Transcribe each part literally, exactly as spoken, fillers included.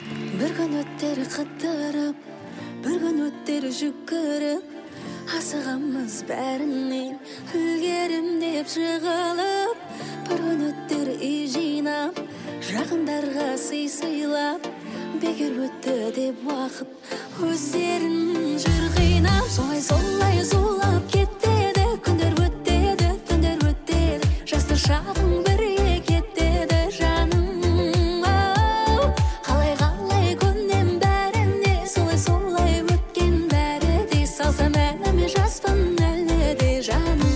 Bir gün öттер kıttırıp, bir gün öттер жүгіріп, асығамыз бәрінен үлгерім деп жығылып. Bir gün öттер үй жинап, жақындарға сый сыйлап, бекер өтті деп уақыт өздерін жүр қинап. Солай солай зулап кетеді, күндер өттеді, түндер өттеді, жасты шағың бірге кетеді жаным. Қалай қалай көнем бәріне, солай солай өткен бәрі де, салсам әніме жаспын әлі де жаным.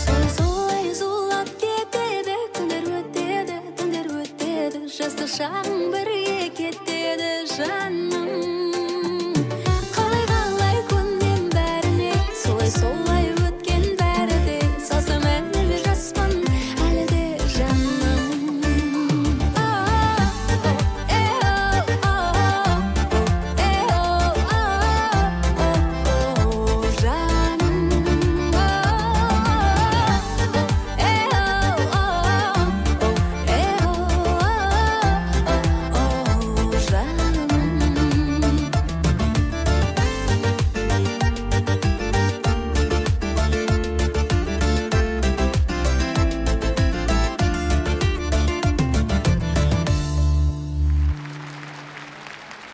Just a shot.